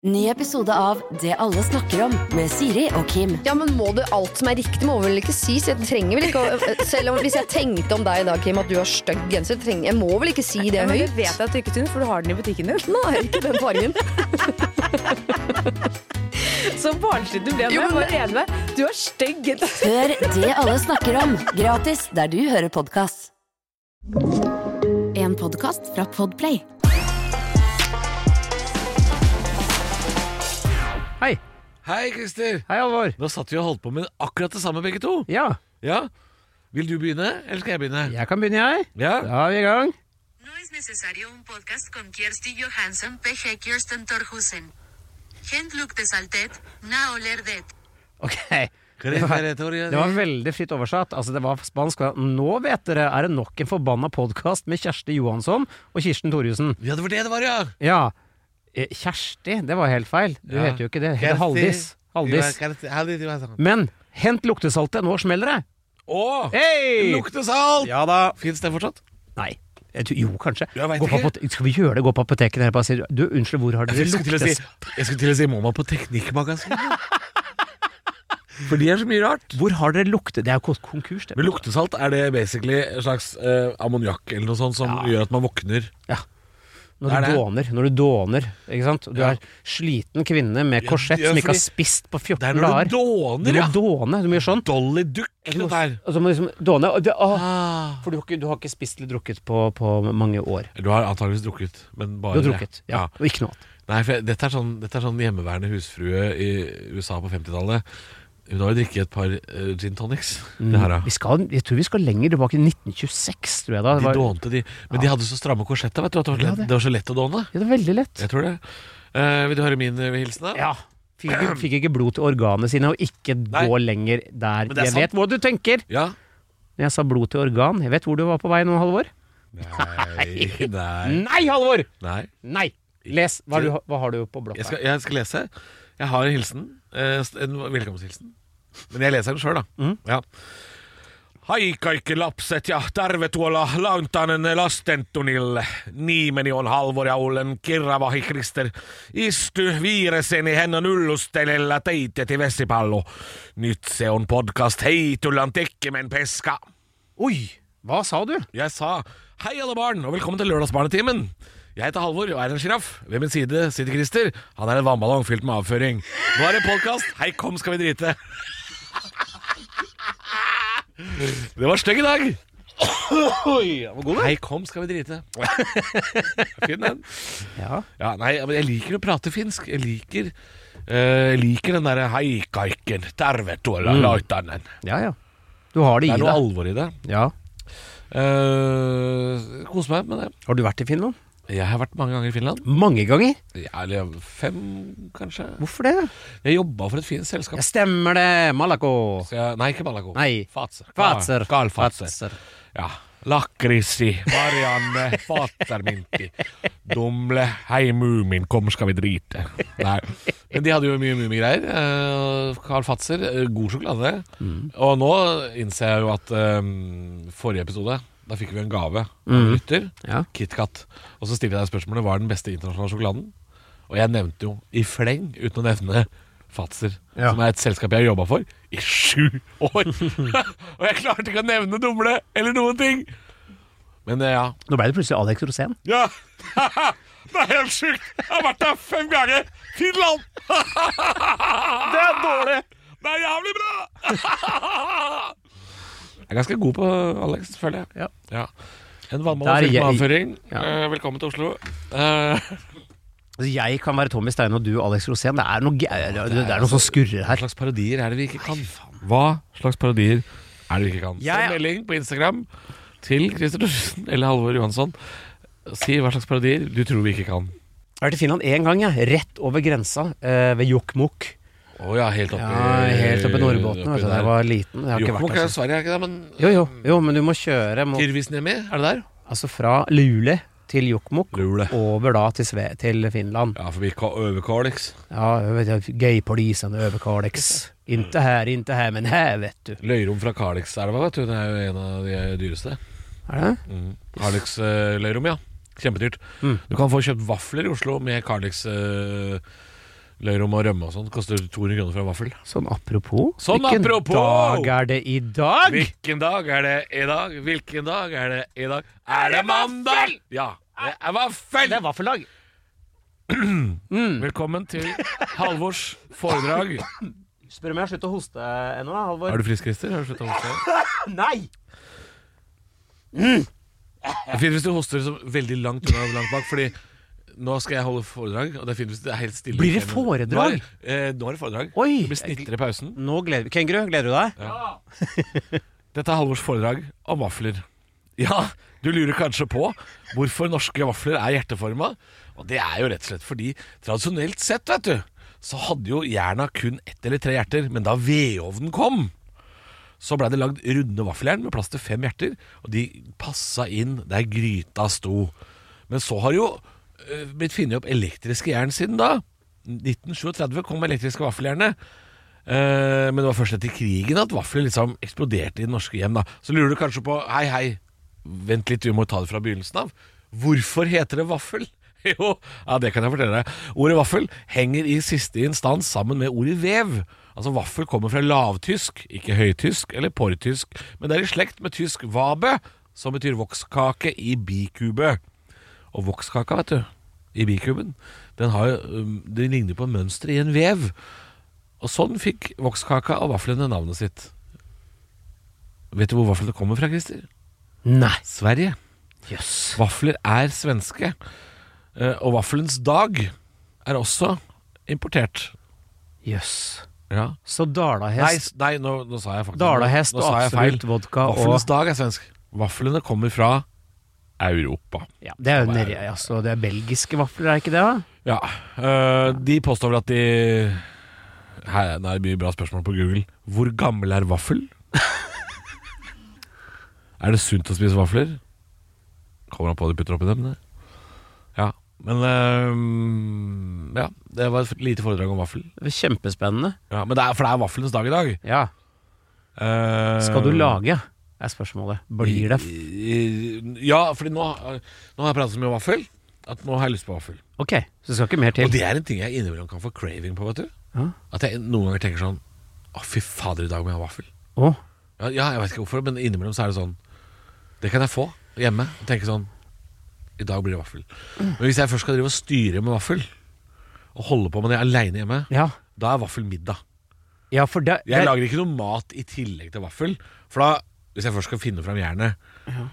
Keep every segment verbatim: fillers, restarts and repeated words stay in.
Ny episode av Det alle snakker om med Siri og Kim. Ja, men må du alt som er riktig må vel ikke si, så jeg trenger vel ikke å, selv om hvis jeg tenkte om deg i dag, Kim, at du har stygg genser, trenger, jeg må vel ikke si det ja, høyt. Men det vet jeg at du ikke synes, for du har den i butikken din. Nei, ikke den fargen. Så barnslig du ble med, jeg var enig med. Du har stygg genser. Hør Det alle snakker om, gratis der du hører podcast. En podcast fra Podplay. Hei. Hei, Christer. Hei, Alvor. Nå satt vi og holdt på med akkurat det samme begge to. Ja. Ja. Vil du begynne, eller skal jeg begynne? Jeg kan begynne, jeg. Ja. Da er vi i gang. No es necesario un podcast con Kirsty Johansson, P G Kirsten Torhusen. Gent lukte saltet, na oler det. Ok. Det var, det var veldig fritt oversatt. Altså, det var spansk. Nå vet dere, er det nok en forbanna podcast med Kjersti Johansson og Kirsten Torhusen. Ja, det var det det var, ja. Ja. Kjersti, det var helt feil. Du Ja. heter jo ikke det. Det heter Haldis. Haldis. Men hent luktesaltet, nå smeller det. Åh, Hei! luktesalt! Ja da. Finns det fortsatt? Nei. Jeg tror, jo, kanskje. Jeg vet Gå på ikke. apot- Skal vi gjøre det? Gå på apoteket og bare si du, unnskyld, hvor har dere Jeg skulle til å si, luktes? jeg skulle til å si mamma på Teknikkmagasinet. For de er så mye rart. Hvor har dere lukte? Det er jo konkurs, det. Men luktesalt, er det basically en slags uh, ammoniakk eller noe sånt som Ja. gjør at man våkner? Ja. Når Det er du det. dåner, når du dåner, ikke sant? Du Ja. er sliten kvinne med Ja, korsett ja, som ikke har fordi- spist på Det er fjorten når dager. du Du dåner, må ja. dåne, du må gjøre sånn. Dolly Duck, Du det må, der. altså, må liksom dåne, og det, åh, Ah. for du har, ikke, du har ikke spist eller drukket på, på mange år. Du har antageligvis drukket, men bare Du har det. drukket, ja, og ikke noe annet. Nei, for dette er sånn, dette er sånn hjemmeværende husfrue i U S A på femtitallet. Hun har jo drikket et par uh, gin tonics. Det her, da. Vi skal, jeg tror vi skal lenger tilbake til nitten tjueseks, tror jeg da. Det De var, dånte, de. Men de hadde så stramme korsetter, vet du. At det, var så Ja, lett, det. det var så lett å dåne. ja, det var veldig lett. Jeg tror det. Eh, vil du høre min uh, hilsen, da? Ja, fikk ikke, fikk ikke blod til organene sine, og ikke Nei. gå lenger der. Men det er Jeg sant. vet hvor du tenker. Ja. Når jeg sa blod til organ, jeg vet hvor du var på vei nå, Halvor. Nei. Nei. Nei, Halvor! Nei. Nei. Les, hva, har du, hva har du på blokka? Jeg skal, jeg skal lese. Jeg har en hilsen. eh, En velkomsthilsen. Men jeg leser den sjøl, da. Mhm. Ja. Hei kaikki lapset ja tervetuloa Launtanen lastentunille. Nimeni on Halvor ja olen Kirravahi Krister. Istu viireseni hennan yllustelijällä teitä til vesipallo. Nyt se on podcast Hei tullan tekkimen peska. Oi, hva sa du? Jeg sa hei alle barn, og velkommen til lørdagsbarnetimen. Jeg heter Halvor og er en giraff. Ved min side sitter Christer. Han er en vannballong fylt med avføring. Nå er det podcast. Hei, kom, skal vi drite. Det var stygg i dag. Oi, var god Hei, kom, skal vi drite. Fin den. Ja. Ja, nei, men jeg liker å prate finsk. Jeg liker, eh, jeg liker den der hei kaiken, tervetuloa Mm. Launtanen. ja, ja. Du har det Det i er noe deg. alvor i det. Ja. Uh, Kos meg med det. Har du vært i Finland? Jeg har vært mange ganger i Finland. Mange ganger. Ja, eller fem, kanskje. Hvorfor det? Jeg jobba for et fint selskap. Ja, stemmer det. Malaco. Så jeg, nei, ikke Malaco. Nei. Fatser. Fatser. Gal Fatser. Fatser. Ja. Lakrissi, Marianne, Fatserminti, Dumle, hei Mumin, kom skal vi drite. Nei. Men de hadde jo mye Mumigreier. Eh, Carl Fatser, eh, god sjokolade. Mm. Og nå innser jeg jo at eh, forrige episode, da fikk vi en gave av en Mm. lytter, Ja. KitKat. Og så stiller jeg deg spørsmålet, hva er den beste internasjonale sjokoladen? Og jeg nevnte jo i fleng, uten å nevne Fatser, Ja. som er et selskap jeg har jobbet for i sju år. Og jeg klarte ikke å nevne Dumle eller noen ting. Men eh, ja. Nå ble det plutselig Alex Rosén. Ja, det er helt sykt. Jeg har vært der fem ganger. Finland. Det er dårlig. Det er jævlig bra. Jeg er ganske god på Alex, føler jeg. Ja. Ja. En vannmann Der fylt med jeg- avføring. Ja. Eh, velkommen til Oslo. Eh, Altså, jeg kan være Tommy Steine og du Alex Rosén. Det er noe, ge- det er noe som skurrer Hva her. slags parodier er det vi ikke kan? Hva slags parodier er det vi ikke kan? Jeg- Send melding på Instagram til Christer Thorsen eller Halvor Johansson. Si hva slags parodier du tror vi ikke kan. Jeg har vært i Finland én gang, jeg. Rett over grensa, eh, ved Jokkmokk. Å ja, helt oppe Ja, helt oppe i Norrbotn. oppi vet du. Da der. jeg var liten. Jeg har ikke Jokkmokk vært er der. så- Sverige, er ikke det? Men Jo, jo, jo, men du må kjøre må, Kirvisniemi, er det der? altså fra Luleå til Jokkmokk, Luleå. over da til, Sve, til Finland. Ja, forbi Ka- over Kalix. Ja, jeg vet jeg, gaypolisen over Kalix. Inte her, inte her, men her, vet du. Løyrom fra Kalixelva, vet du. Det er jo en av de dyreste. Er det? Mm. Kalix-løyrom, ja. Kjempedyrt. Mm. Du kan få kjøpt vafler i Oslo med Kalix uh, løyer om å rømme og sånn, koster to hundre kroner for en vaffel. Sånn apropos. Sånn Hvilken apropos! dag er det i dag? Hvilken dag er det i dag? Hvilken dag er det i dag? Er det mandag? Ja, det er vaffel! Det er vaffeldag. Mm. Velkommen til Halvors foredrag. Spør om jeg har sluttet å hoste ennå, Halvor. Er du frisk, Christer? Har du sluttet å hoste? Nei! Mm. Det er fint hvis du hoster så veldig langt unna langt bak, fordi nå skal jeg holde foredrag, og det er fint hvis det er helt stille. Blir det foredrag? Nå er, eh, nå er det foredrag. Oi! Det blir snitter i pausen. Nå gleder Kenguru, gleder du deg? Ja. Dette er Halvors foredrag om vafler. Ja, du lurer kanskje på hvorfor norske vafler er hjerteforma. Og det er jo rett og slett fordi tradisjonelt sett, vet du, så hadde jo jerna kun ett eller tre hjerter, men da vedovnen kom, så ble det lagd runde vaffeljern med plass til fem hjerter, og de passa inn der gryta sto. Men så har jo uh, blitt funnet opp elektriske jern siden da. nitten tretti kom elektriske vaffeljernet. Uh, men det var først etter krigen at vafler liksom eksploderte i det norske hjem da. Så lurer du kanskje på, hei hei, vent litt, vi må ta det fra begynnelsen av. Hvorfor heter det vaffel? Jo, ja, det kan jeg fortelle deg. Ordet vaffel henger i siste instans sammen med ordet vev. Altså vaffel kommer fra lavtysk, ikke høytysk eller portysk, men det er i slekt med tysk vabe, som betyr vokskake i bikube. Og vokskaka, vet du, i bikuben, den, har, den ligner på mønster i en vev. Og sånn fikk vokskaka og vaflene navnet sitt. Vet du hvor vaflene kommer fra, Christer? Nei. Sverige. Yes. Vafler er svenske. Og vaffelens dag er også importert. Jøss. Yes. Ja. Så dalahest Nei, nei nå, nå sa jeg faktisk Dalahest nå, nå og absolutt vodka Vaffelens og dag er svensk. Vaflene kommer fra Europa. Ja, det er jo nere, altså, det er belgiske vafler, er ikke det da? Ja, øh, de påstår vel at de Her er det mye bra spørsmål på Google. Hvor gammel er vaffel? Er det sunt å spise vafler? Kommer han på det putter opp i dem? Det? Ja, men øh, ja, det var et lite foredrag om vaffel. Det er kjempespennende. Ja, men det er, for det er vaffelens dag i dag. Ja. uh, Skal du lage, er spørsmålet. Blir det f- Ja, fordi nå, nå har jeg pratet så mye om vaffel at nå har jeg lyst på vaffel. Ok, så skal ikke mer til. Og det er en ting jeg innimellom kan få craving på, vet du. Ja. At jeg noen ganger tenker sånn, å fy fader, i dag må jeg ha vaffel. Åh, Ja, ja, jeg vet ikke hvorfor, men innimellom så er det sånn, det kan jeg få hjemme. Og tenke sånn, i dag blir det vaffel. Men hvis jeg først skal drive og styre med vaffel og holde på med det alene hjemme, ja. da er vaffel middag. Ja, for det, Jeg det lager ikke noe mat i tillegg til vaffel. For da, hvis jeg først skal finne fram jernet ja.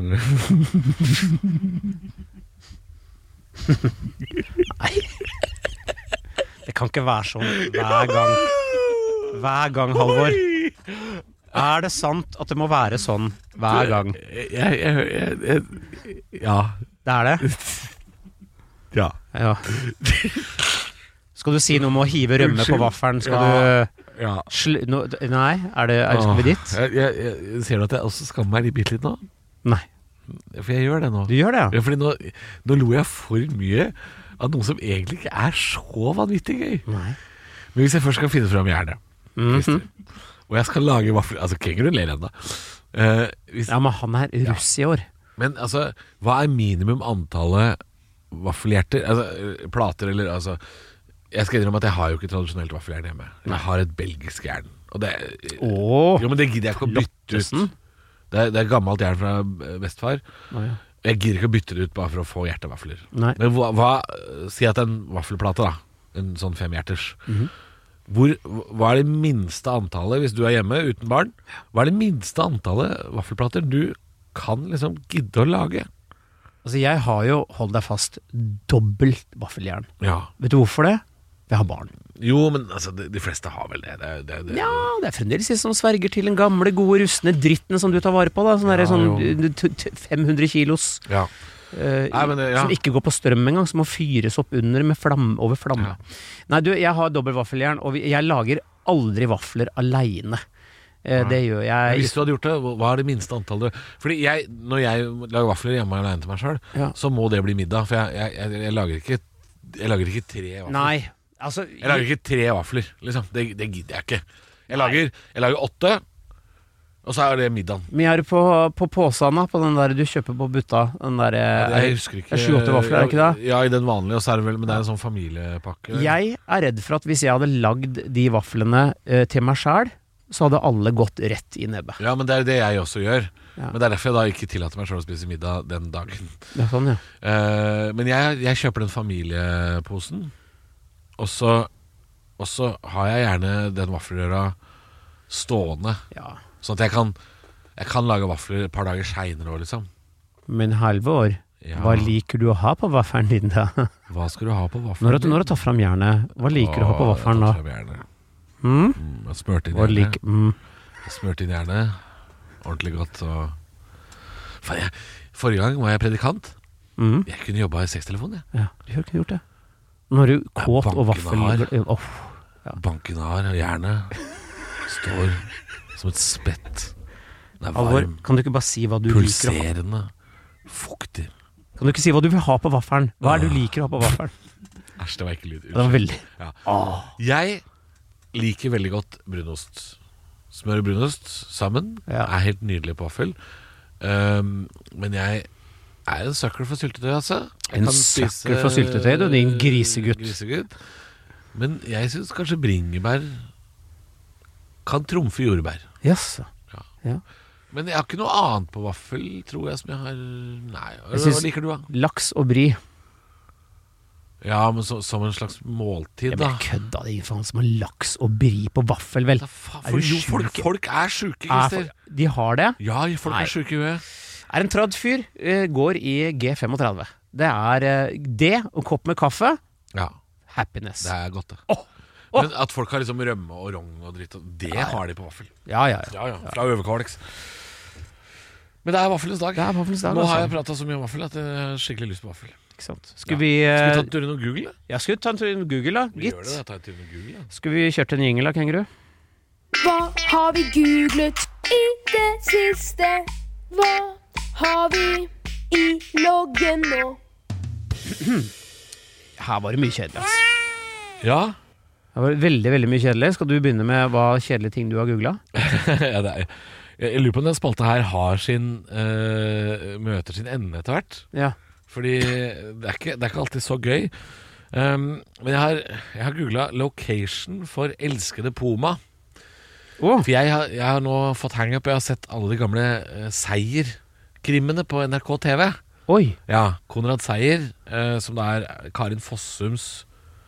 Nei. Det kan ikke være sånn hver gang. Hver gang, Halvor. Er det sant at det må være sånn hver gang? jeg, jeg, jeg, jeg, Ja. Det er det? Ja. Ja. Skal du si noe om å hive rømme på vaffelen? Skal Ja. du ja. sl... No, nei, er det, er det skal vi dit? Jeg, jeg, jeg, ser du at jeg også skammer meg litt bitte litt nå? Nei. For jeg gjør det nå. Du gjør det, ja? Ja, fordi nå, nå lo jeg for mye av noe som egentlig ikke er så vanvittig gøy. Nei. Men hvis jeg først skal finne fram jernet, Mhm. og jeg skal lage vafler. Altså, Kenguru ler ennå. Uh, Ja, men han er russ i år. men altså, hva er minimum antallet vaffelhjerter? Altså, plater eller altså Jeg skal innrømme at jeg har jo ikke tradisjonelt vaffeljern hjemme. Jeg har et belgisk jern. Og det, Åh, jo, men det gidder jeg ikke å bytte ut. Lottesen. Det er, det er gammelt jern fra bestefar. Å, ja. Jeg gidder ikke å bytte det ut bare for å få hjertevafler. Nei. Men hva, hva Si at en vaffelplate, da, en sånn femhjerters, Mhm. Hvor, hva er det minste antallet, hvis du er hjemme uten barn, hva er det minste antallet vaffelplater du kan liksom gidde å lage? Altså, jeg har jo, hold deg fast, dobbelt vaffeljern. Ja. Vet du hvorfor det? Jeg har barn. Jo, men altså, de, de fleste har vel det, det, det, det. Ja, det er fremdeles de som sverger til den gamle, gode, rustne dritten som du tar vare på, da. Sånn der, Ja, sånn jo. t- t- fem hundre kilos, Ja. eh, Nei, men det- ja. som ikke går på strøm engang, som må fyres opp under med flamme, over flamme. Ja. Nei, du, jeg har dobbelt vaffeljern, og vi, jeg lager aldri vafler alene. Eh, det gjør Men jeg. hvis du hadde gjort det, hva er det minste antallet? Fordi jeg, når jeg lager vafler hjemme alene til meg selv, Ja. så må det bli middag. For jeg, jeg, jeg, jeg, lager, ikke, jeg lager ikke tre vafler. Nei, altså Jeg lager ikke tre vafler, liksom. Det, det gidder jeg ikke. Jeg lager, jeg lager åtte, Og så er det middagen. Men jeg er på, på påsana, på den der du kjøper på butta. Den der, ja, jeg husker ikke. sju-åtte vafler, er det ikke det? Ja, i den vanlige, og så er det vel, men det er en sånn familiepakke. Jeg er redd for at hvis jeg hadde lagd de vaflene uh, til meg selv, så hadde alle gått rett i nebbet. Ja, men det er det jeg også gjør. Ja. Men det er derfor jeg da ikke tillater meg selv å spise middag den dagen. Det er sånn, ja. Uh, men jeg, jeg kjøper den familieposen, og så, og så har jeg gjerne den vaffelrøra stående. Ja. Sånn at jeg kan, jeg kan lage vafler et par dager senere også, liksom. Men Halvor, ja. Hva liker du å ha på vaffelen din da? Hva skal du ha på vaffelen når, din? Når du tar frem jernet, hva liker Åh, du å ha på vaffelen da? Mm? Mm, smørt inn jernet. Lik, mm. Smørt inn jernet. Ordentlig godt. Og... Fan, jeg, forrige gang var jeg predikant. Mm. Jeg kunne jobba i sextelefon, jeg. Ja, du kunne gjort det. Når du kåt og vaffel... Oh, ja. Banken har, og jernet står... som et spett. Det er varm. Alvor, kan du ikke bare si hva du pulserende, liker å ha? Pulserende. Fuktig. Kan du ikke si hva du vil ha på vaffelen? Hva er det du liker å ha på vaffelen? Æsj, det var ikke lyd. Det var veldig. Ja. Jeg liker veldig godt brunost. Smør og brunost sammen ja. Er helt nydelig på vaffel. Um, men jeg er en sucker for syltetøy, altså. Jeg en sucker for syltetøy, du, din grisegutt. grisegutt. Men jeg synes kanskje bringebær kan trumfe jordbær. Yes. Ja. Ja. Men jeg har ikke noe annet på vaffel, tror jeg, som jeg har... Nei, hva, hva liker du da? Laks og brie. Ja, men så, som en slags måltid, da. Jeg blir kødda, det er faen som har laks og brie på vaffel, vel. Faen, for, jo, folk, folk er syke, Christer. Er, de har det? Ja, folk Nei. Er syke i huet. Er en tradd fyr, uh, går i G femogtredve. Det er uh, det, og kopp med kaffe. Ja. Happiness. Det er godt, det. Åh! Oh. Men at folk har liksom rømme og rogn og dritt, det ja, ja. Har de på vaffel. Ja, ja, ja. ja, ja. Fra Øverkåleks. Men det er vaffelens dag. Det er vaffelens dag. Nå altså. har jeg pratet så mye om vaffel at jeg har skikkelig lyst på vaffel. Ikke sant? Skal ja. vi uh, Skal vi ta en tur innom Google, da? Ja, skal vi ta en tur innom Google, da? Vi Gitt. gjør det, da. Ta en tur innom Google, da. Skal vi kjøre til en jingle, da, Kenguru? Hva har vi googlet i det siste? Hva har vi i loggen nå? Her var det mye kjedelig, altså. Ja. Det var veldig, veldig mye kjedelig. Skal du begynne med hva kjedelige ting du har googlet? Ja, det er... Jeg lurer på om den spalta her har sin uh, møter sin ende etter hvert. Ja. Fordi det er, ikke, det er ikke alltid så gøy. Um, men jeg har, jeg har googlet 'location for elskede Poma'. Oh. For jeg har, jeg har nå fått hang-up. Jeg har sett alle de gamle uh, Seier-krimmene på N R K T V. Oi. Ja, Konrad Seier, uh, som da er Karin Fossums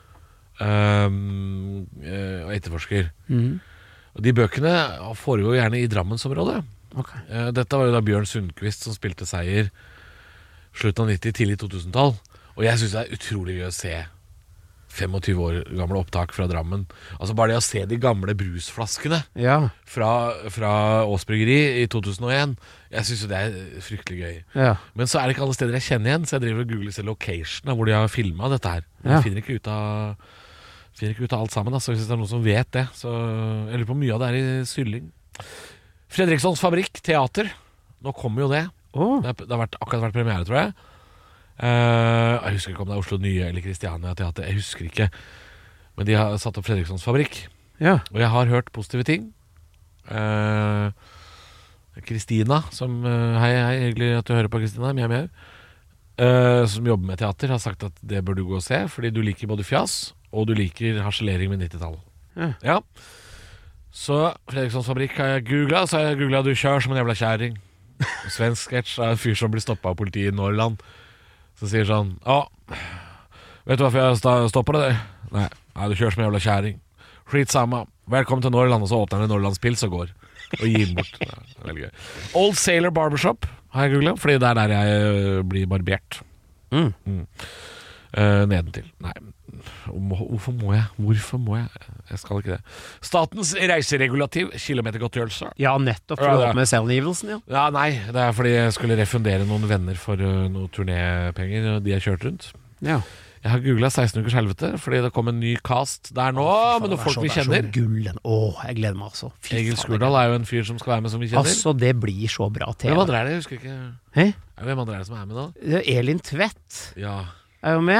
um, uh, etterforsker. Mhm. Og de bøkene foregår gjerne i Drammensområdet. Okay. Dette var jo da Bjørn Sundquist som spilte Seier slutten av nitti, tidlig to-tusentall. Og jeg synes det er utrolig gøy å se tjuefem år gamle opptak fra Drammen. Altså bare det å se de gamle brusflaskene ja. fra, fra Ås Bryggeri i to tusen og en. Jeg synes jo det er fryktelig gøy. Ja. Men så er det ikke alle steder jeg kjenner igjen, så jeg driver og googler selv location hvor de har filmet dette her. Jeg ja. finner ikke ut av... finner ikke ut av alt sammen, altså, hvis det er noen som vet det. Så jeg lurer på mye av det er i Sylling. Fredrikssons Fabrikk, teater. Nå kommer jo det. Oh. Det, har, det har vært, akkurat vært premiere, tror jeg. Uh, jeg husker ikke om det er Oslo Nye eller Kristiania Teater. Jeg husker ikke. Men de har satt opp Fredrikssons Fabrikk. Ja. Og jeg har hørt positive ting. Kristina, uh, som uh, Hei, hei, hyggelig at du hører på, Kristina. Mjau, mjau. Uh, som jobber med teater, har sagt at det bør du gå og se, fordi du liker både fjas og du liker harselering med nittitall. Ja. ja. Så Fredrikssons Fabrikk har jeg googlet. Så har jeg googlet 'du kjør som en jævla kjæring'. Svensk sketsj av en fyr som blir stoppet av politiet i Norrland. Så sier sånn: ja, vet du hvorfor jeg stopper det? Nei, nei, du kjør som en jævla kjæring. Skitsamma. Velkommen til Norrland. Og så åpner han en Norrlandspils og går. Og gir den bort. Ja, det er veldig gøy. Old Sailor Barbershop har jeg googlet, fordi det er der jeg blir barbert. Mm. Mm. Uh, nedentil. Nei, hvorfor må jeg? Hvorfor må jeg? Jeg skal ikke det. Statens reiseregulativ, kilometergodtgjørelse. Ja, nettopp for å åpne selvangivelsen, ja. Ja, nei, det er fordi jeg skulle refundere noen venner for uh, noen turnépenger de har kjørt rundt. Ja. Jeg har googlet seksten ukers helvete, fordi det kom en ny cast der nå, oh, med noen folk så, vi kjenner. Det er så gullen. Åh, jeg gleder meg altså. Egil Skurdal er jo en fyr som skal være med som vi kjenner. Altså, det blir så bra T V. Hvem andre er det? Jeg husker ikke. Hæ? Hvem andre er det som er med da? Elin Tvedt. Ja. Er jo med.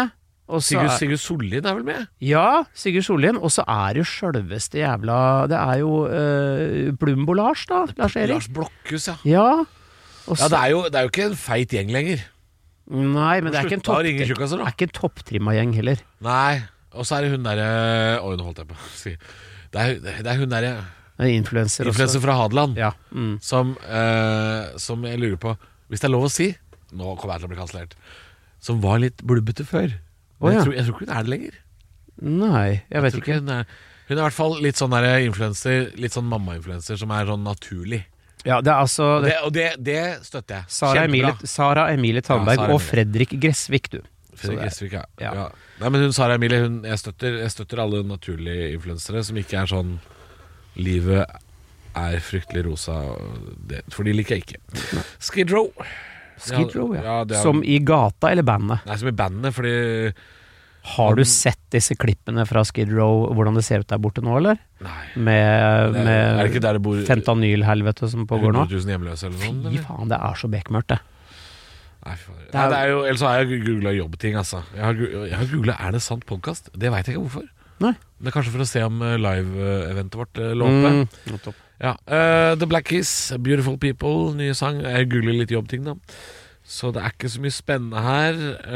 Og så Sigurd, er- Sigurd Sollien er vel med? Ja, Sigurd Sollien. Og så er det jo sjølveste jævla Det er jo uh, Plumbo Lars, da. Lars Erik. Lars Blokhus, ja. Ja. Og Ja, så- det er, jo, det er jo ikke en feit gjeng lenger. Nei, men det er ikke en Slutta å topp ringe tjukkaser, Det da. er ikke en topptrimma gjeng heller. Nei. Og så er det hun derre Oi, nå holdt jeg på å si Det er, det er hun derre Det er influenser også. influenser fra Hadeland Ja. Mm. som, eh, som jeg lurer på Hvis det er lov å si Nå kommer jeg til å bli kansellert. Som var litt blubbete før. Men Å, ja. jeg, tror, jeg tror ikke hun er det lenger. Nei, jeg vet tror ikke. Hun er, hun er i hvert fall litt sånn der influencer, litt sånn mamma-influencer som er sånn naturlig. Ja, det er altså Og det, det, og det, det støtter jeg. Sara Emilie, Sara Emilie Tandberg Ja, Sara og Emilie. Fredrik Gressvik, du. Så Fredrik det- Gressvik, ja. ja. ja. Nei, men hun Sara Emilie, hun, jeg, støtter, jeg støtter alle naturlige influensere som ikke er sånn livet er fryktelig rosa. Det, for de liker jeg ikke. Skid Row. Skid Row, ja. ja det er, Som i gata eller bandet. Nei, som i bandet, fordi Har du sett disse klippene fra Skid Row, hvordan det ser ut der borte nå, eller? Nei. Med, Det er, er det ikke med der det bor fentanylhelvete som pågår nå? hundre tusen hjemløse eller noe? Fy eller? faen, det er så bekmørkt, det. Nei, fy faen. Det er- Nei, det er jo, ellers så har jeg googla jobbting, altså. Jeg har, gu- jeg har googla 'Er det sant podkast'? Det veit jeg ikke hvorfor. Nei. Det er kanskje for å se om eh, live-eventet vårt uh, lå oppe. Mm, topp. Ja, eh, The Black Keys, 'Beautiful People', nye sang. Jeg googler litt jobbting, da. Så det er ikke så mye spennende her.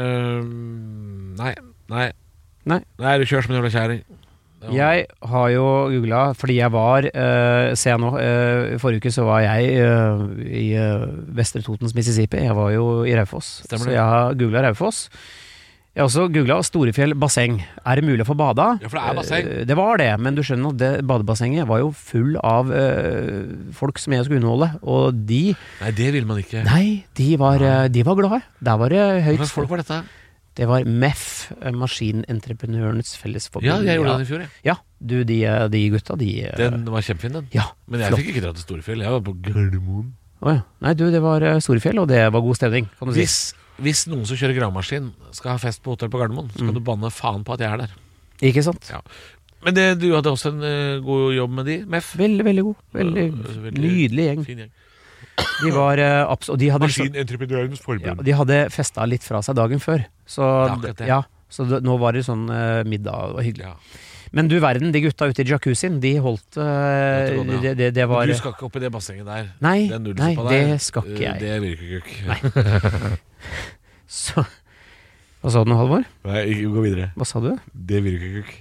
Ehm, nei, nei. Nei. Nei, du kjører som en jævla kjæring. Det var- Jeg har jo googla, fordi jeg var uh, Se jeg nå, eh, i forrige uke så var jeg eh, i uh, Vestre Totens Mississippi. Jeg var jo i Raufoss. Stemmer Så det. jeg har googla Raufoss. Jeg har også googla Storefjell basseng. Er det mulig å få bada? Ja, for det er basseng. Eh, det var det, men du skjønner at det badebassenget var jo full av eh, folk som jeg skulle underholde, og de Nei, det vil man ikke. Nei, de var, eh, de var glade. Der var det Hva høyt. slags folk var dette? Det var M E F, eh, Maskinentreprenørenes Fellesforbund. Ja, jeg gjorde den i fjor, jeg. Ja, du, de, eh, de gutta, de eh, Den var kjempefin, den. Ja, Men jeg flott. fikk ikke dra til Storefjell. Jeg var på Gardermoen. Å ja. Nei, du, det var eh, Storefjell, og det var god stemning, kan du si. Hvis, hvis noen som kjører gravemaskin skal ha fest på hotell på Gardermoen, så kan Mm. du banne faen på at jeg er der. Ikke sant? Ja. Men det, du hadde også en eh, god jobb med de, M E F. Veldig, veldig god. Veldig Ja, veldig nydelig gjeng. Fin gjeng. De var eh, abs- Og de hadde, liksom, Maskinentreprenørenes ja, forbund. de hadde festa litt fra seg dagen før. Så, Det er akkurat det. ja, så det, nå var det sånn eh, middag, og hyggelig. Ja. Men du verden, de gutta ute i jacuzzien, de holdt eh, Holdt det gående, ja. det, det, det var Du skal ikke opp i det bassenget der. Nei, Den nei, nudelsuppa det der, skal ikke eh, jeg. Det virker ikke. Så Hva sa du nå, Halvor? Nei, ikke gå videre. Hva sa du? Det virker ikke.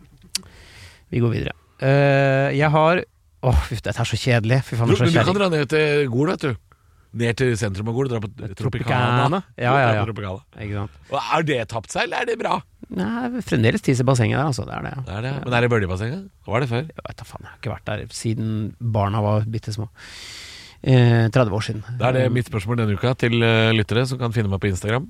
Vi går videre. Eh, jeg har Åh, fy, dette er så kjedelig. Fy faen, Du, det er men så du kan kjedelig. dra ned til Gol, vet du. Ned til sentrum av Gol, dra på Tropicana. Tropicana. Ja, ja, ja. Tropicana. Ikke sant? Og er det tapt seg, eller er det bra? Nei, fremdeles tiss i bassenget der, altså. Det er det. Det er det. Men er det bøljebassenget? Hva var det før? Jeg vet da faen, jeg har ikke vært der siden barna var bitte små. Eh, tretti år siden. Da er det mitt spørsmål denne uka til eh, lyttere som kan finne meg på Instagram.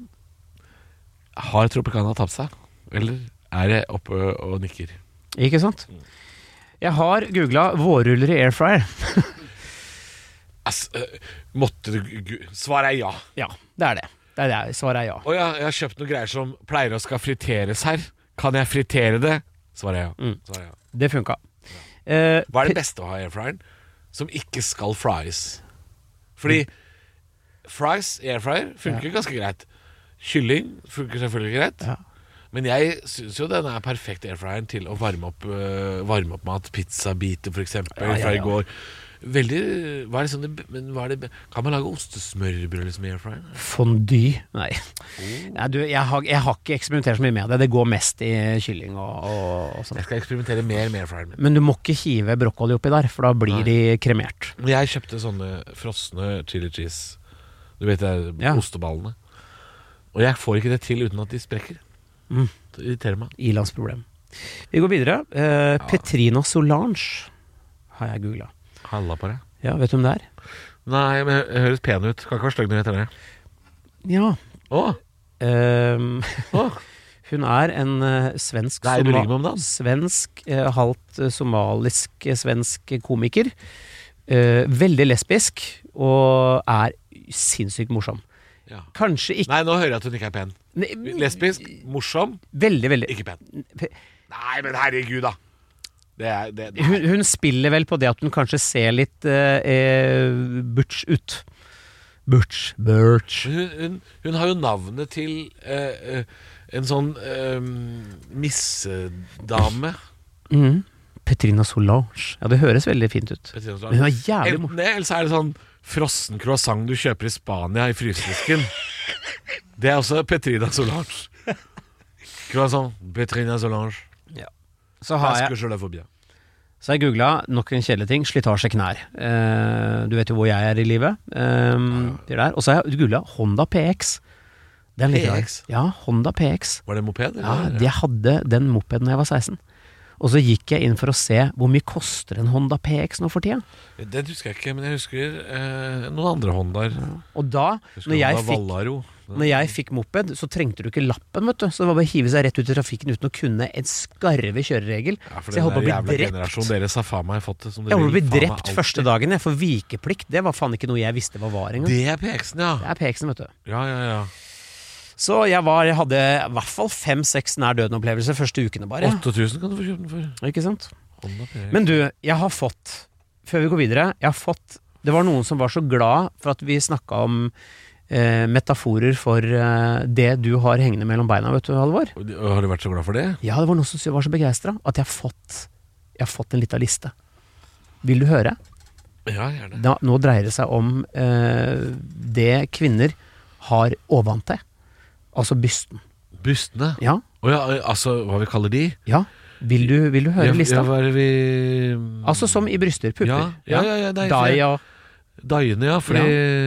Har Tropicana tapt seg, eller er det oppe og nikker? Ikke sant? Jeg har googla vårruller i air fryer. Ass, øh, måtte du gu- Svaret er ja. Ja, det er det. Det er det. Svaret er ja. Å ja, jeg har kjøpt noen greier som pleier å skal friteres her. Kan jeg fritere det? Svaret er ja. Mm. Svaret er ja. Det funka. Eh, Hva er det beste å ha i airfryeren som ikke skal fries? Fordi fries i airfryer funker ganske greit. Kylling funker selvfølgelig greit. Ja. Men jeg syns jo den er perfekt airfryeren til å varme opp, øh, varme opp mat. Pizzabiter, for eksempel, Ja, ja, fra ja. i går. Veldig hva er det sånn, det- men hva er det, Kan man lage ostesmørbrød liksom i airfryeren? Fondue? Nei. Oh. Nei du, jeg, har, jeg har ikke eksperimentert så mye med det. Det går mest i kylling og, og, og sånn. Jeg skal eksperimentere mer med airfryeren min. Men du må ikke hive brokkoli oppi der, for da blir Nei. de kremert. Men jeg kjøpte sånne frosne chili cheese. Du vet det, Ja. osteballene. Og jeg får ikke det til uten at de sprekker. Mm. Det irriterer meg. Ilandsproblem. Vi går videre. Eh, Petrina Solange har jeg googla. Halla på det. Ja, vet du hvem det er? Nei, men jeg høres pen ut. Kan ikke være stygg når jeg heter det. Ja. Å, ehm, å. hun er en eh, svensk Nei, du soma- ligger med om dagen. Svensk, eh, halvt eh, somalisk eh, svensk komiker. Eh, veldig lesbisk og er sinnssykt morsom. Ja. Kanskje ikke Nei, nå hører jeg at hun ikke er pen. Nei, Lesbisk, morsom, Veldig, veldig ikke pen. Nei, men herregud, da. Det er det, nei. hun, hun spiller vel på det at hun kanskje ser litt eh, eh, butch ut. Butch, butch. Hun, hun, hun har jo navnet til eh, eh, En sånn um, missedame. Mm. Petrina Solange. Ja, det høres veldig fint ut. Petrina Men hun Solange. er jævlig Enten morsom. det, eller så er det sånn frossen croissant du kjøper i Spania i frysedisken. Det er også Petrina Solange. Croissant, Petrina Solange. Så har jeg, Parce que je la vois bien. så har jeg googlet nok en kjedelig ting. Slitasje knær. Eh, du vet jo hvor jeg er i livet. Eh, det der. Og så har jeg googlet Honda P X. Den litt rar. P X? Ja, Honda P X. Var det moped? Ja, eller? jeg hadde den mopeden da jeg var seksten. Og så gikk jeg inn for å se hvor mye koster en Honda P X nå for tida. Den husker jeg ikke, men jeg husker eh, noen andre Hondaer. Og da, Husker når jeg, Honda fikk, Vallaro. når jeg fikk moped, så trengte du ikke lappen, vet du. Så det var bare å hive seg rett ut i trafikken uten å kunne en skarve kjøreregel. Ja, for så jeg holdt på å den bli jævla drept. generasjon deres har faen meg fått det som Jeg holdt på å bli vil, faen meg drept alltid. første dagen, jeg, for vikeplikt, det var faen ikke noe jeg visste hva var engang. Det er P X-en, ja. Det er P X-en, vet du. Ja, ja, ja. Så jeg, var, jeg hadde i hvert fall fem-seks nær døden-opplevelser første ukene bare. åtte tusen kan du få kjøpt den for. Ikke sant? Honda P X. Men du, jeg har fått, før vi går videre, jeg har fått, det var noen som var så glad for at vi snakket om eh, metaforer for eh, det du har hengende mellom beina, vet du, Halvor? Har du vært så glad for det? Ja, det var noen som var så begeistret at jeg har fått, jeg har fått en liten liste. Vil du høre? Ja, gjerne. Da, nå dreier det seg om eh, det kvinner har ovante, altså bysten. Bystene? Ja, Å ja, altså hva vi kaller de? ja. Vil du, vil du høre Ja, lista? Ja, hva er det vi Altså som i bryster, pupper. Ja, ja, ja, ja, nei, for- Dai og Daiene, ja, fordi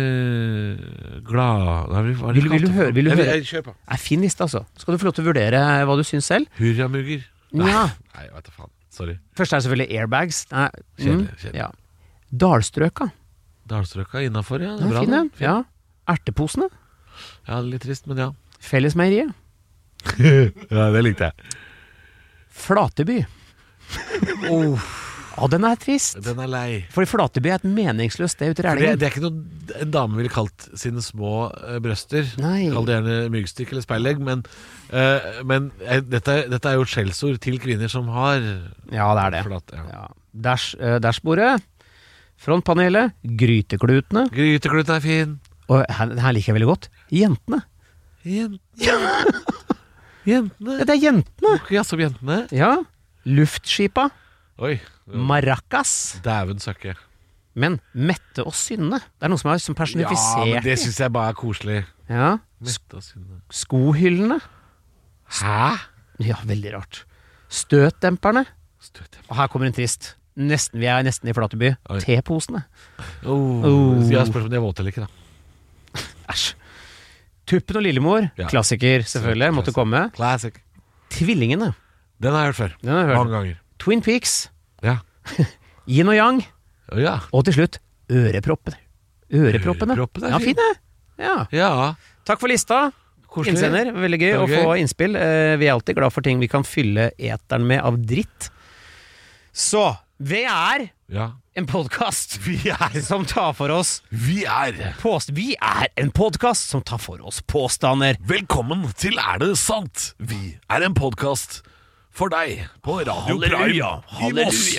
Glad Nei, hva er det Vil- vil du kalt? høre- vil du Jeg høre? jeg- Kjør på. er fin liste, altså. Skal du få lov til å vurdere hva du syns selv? Hurramugger. Ja. Nei, vet du faen. Sorry. Først er det selvfølgelig airbags. Nei, Kjedelig, mm, kjedelig. ja. Dalstrøka. Dalstrøka innafor, ja. Det Den er er bra, fin, den. det. Ja. Erteposene. Ja, litt trist, men ja. Fellesmeieriet. Ja, det likte jeg. Flateby. Oh, Å, den er trist. den er lei. Fordi Flateby er et meningsløst sted ute i For det, Rælingen. det er ikke noe en dame ville kalt sine små eh, brøster. Nei. Kall det gjerne myggstikk eller speilegg, men, eh, men eh, dette, er- dette er jo et skjellsord til kvinner som har Ja, det er det. flat, ja. Ja. Dash, eh, dashbordet. Frontpanelet. Gryteklutene. Grytekluten er fin. Og her, her liker jeg veldig godt. Jentene. Jentene. Jentene. Det er jentene. Ikke jazz om jentene. Ja. Luftskipa. Oi. Maracas. Dæven søkke. Men Mette og Synne. Det er noe som er liksom Ja, personifisert. men det syns jeg bare er koselig. Ja. Mette og Synne. Skohyllene. Hæ? Ja, veldig rart. Støtdemperne. Støt. Og her kommer en trist. Nesten, vi er nesten i Flateby. Oi. Teposene. Oh. Oh. Jeg spør om de er våte eller ikke, da. Æsj. Tuppen og Lillemor. Ja. Klassiker, selvfølgelig. Så- Måtte komme. Classic. Tvillingene. Den har jeg hørt før. Den har jeg hørt. Mange ganger. Twin Peaks. Ja. Yin og Yang. Å ja. Og til slutt øreproppene. Øreproppene. Øreproppene er Ja, fint. fine. Ja. Ja. Takk for lista. Koselig. Innsender. Veldig gøy Det å var få gøy. innspill. Eh, vi er alltid glad for ting vi kan fylle eteren med av dritt. Så vi er Ja. en podkast Vi er som tar for oss Vi er påst... Vi er en podkast som tar for oss påstander. Velkommen til Er det sant? Vi er en podkast for deg på Radio Halleluja, Prime i Moss.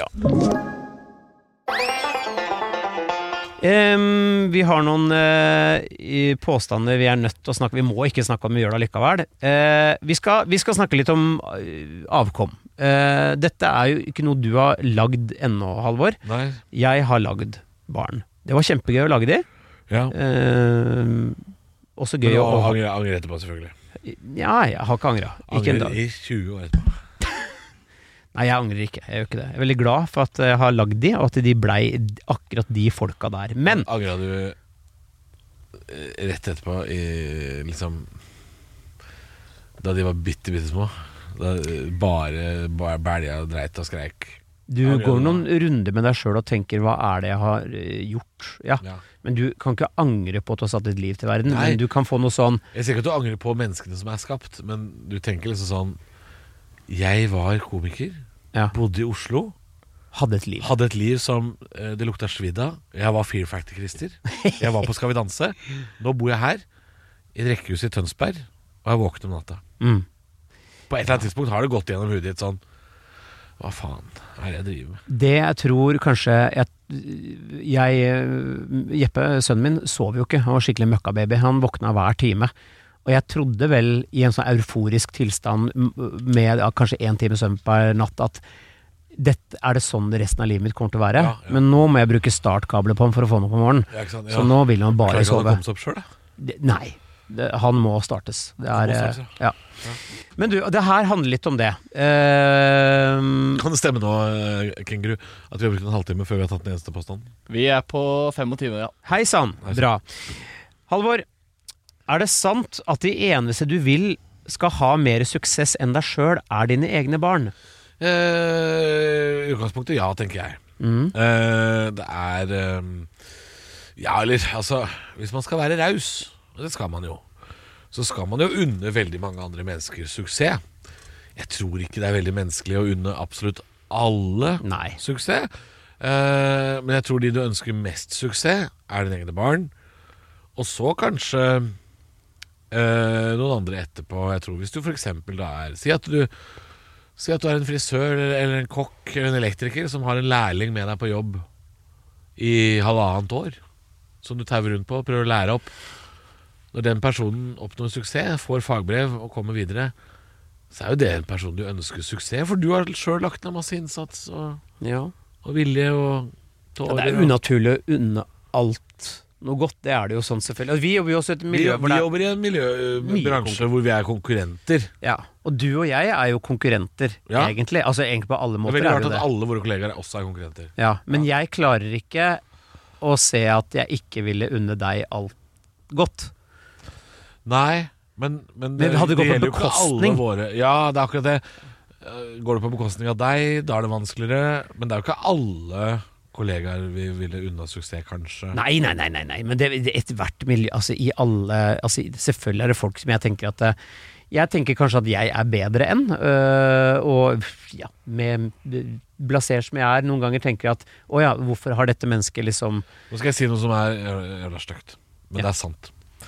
Em, vi har noen eh, i påstander vi er nødt til å snakke. Vi må ikke snakke om, vi gjør det likevel. Eh, vi, skal, vi skal snakke litt om eh, avkom. Eh, dette er jo ikke noe du har lagd ennå, Halvor. Nei. Jeg har lagd barn. Det var kjempegøy å lage de. Ja. Eh, også gøy Men å å angre, angre etterpå, selvfølgelig. Ja, jeg har ikke angra. Ikke en Angre dag. i tjue år etterpå. Nei, jeg angrer ikke. Jeg gjør ikke det. Jeg er veldig glad for at jeg har lagd de, og at de blei akkurat de folka der. Men Angra du eh, rett etterpå i liksom da de var bitte, bitte små? Da eh, bare, bare bælja og dreit og skreik? du Angrer går du noen runder med deg sjøl og tenker 'hva er det jeg har eh, gjort'? Ja. Ja. Men du kan ikke angre på at du har satt et liv til verden. Nei. Men du kan få noe sånn Jeg sier ikke at du angrer på menneskene som er skapt, men du tenker liksom sånn Jeg var komiker, Ja. bodde i Oslo, hadde et liv. hadde et liv som eh, det lukta svidd av. Jeg var Fear Factor-Christer. Jeg var på Skal vi danse. Nå bor jeg her, i et rekkehus i Tønsberg, og jeg våkner om natta. Mm. På et eller annet tidspunkt har det gått gjennom hudet ditt sånn Hva faen er det jeg driver med? Det jeg tror kanskje Jeg, jeg Jeppe, sønnen min, sov jo ikke. Han var skikkelig møkkababy. Han våkna hver time. Og jeg trodde vel i en sånn euforisk tilstand med ja, kanskje en time søvn per natt at dette er det sånn resten av livet mitt kommer til å være. Ja, ja. Men nå må jeg bruke startkabler på den for å få noe på morgenen. Ja, ja. Så nå vil han bare sove. Klarer ikke han å komme seg opp selv, da? Det, nei, det, han må startes. Det er, startes ja. Ja. Men du, det her handler litt om det. Uh, kan det stemme nå, Kenguru, at vi har brukt en halvtime før vi har tatt den eneste påstanden? Vi er på tjuefem, ja. Hei sann, bra. Halvor, er det sant at de eneste du vil skal ha mer suksess enn deg selv er dine egne barn? I uh, utgangspunktet ja, tenker jeg. Mm. uh, Det er um, ja, eller altså hvis man skal være raus, og det skal man jo, så skal man jo unne veldig mange andre mennesker suksess. Jeg tror ikke det er veldig menneskelig å unne absolutt alle Nei. Suksess, uh, men jeg tror de du ønsker mest suksess er dine egne barn, og så kanskje uh, noen andre etterpå. Jeg tror hvis du for eksempel da er Si at du Si at du er en frisør eller en kokk eller en elektriker som har en lærling med deg på jobb i halvannet år, som du tauer rundt på og prøver å lære opp. Når den personen oppnår suksess, får fagbrev og kommer videre, så er jo det en person du ønsker suksess, for du har selv lagt ned masse innsats og, ja. og vilje og tårer. Ja, det er unaturlig å unne alt noe godt, det er det jo sånn selvfølgelig. Vi jobber jo også i et miljø Vi, vi jobber i en miljøbransje hvor vi er konkurrenter. Ja, og du og jeg er jo konkurrenter, ja. egentlig. Altså egentlig på alle måter er det. Det er veldig rart at alle våre kollegaer også er konkurrenter. Ja, men ja. jeg klarer ikke å se at jeg ikke ville unne deg alt godt. Nei, men, men det, det, hadde gått det på bekostning. Våre, ja, det er akkurat det. Går det på bekostning av deg, da er det vanskeligere. Men det er jo ikke alle kollegaer vi ville unna suksess, kanskje. Nei, nei, nei, nei, nei. Men det, det et hvert miljø, altså i alle altså, selvfølgelig er det folk som jeg tenker at jeg tenker kanskje at jeg er bedre enn øh, og ja, med blaser som jeg er, noen ganger tenker jeg at å ja, hvorfor har dette mennesket liksom Nå skal jeg si noe som er jævla stygt, men ja. Det er sant.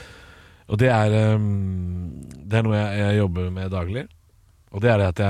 Og det er um, det er noe jeg, jeg jobber med daglig, og det er det at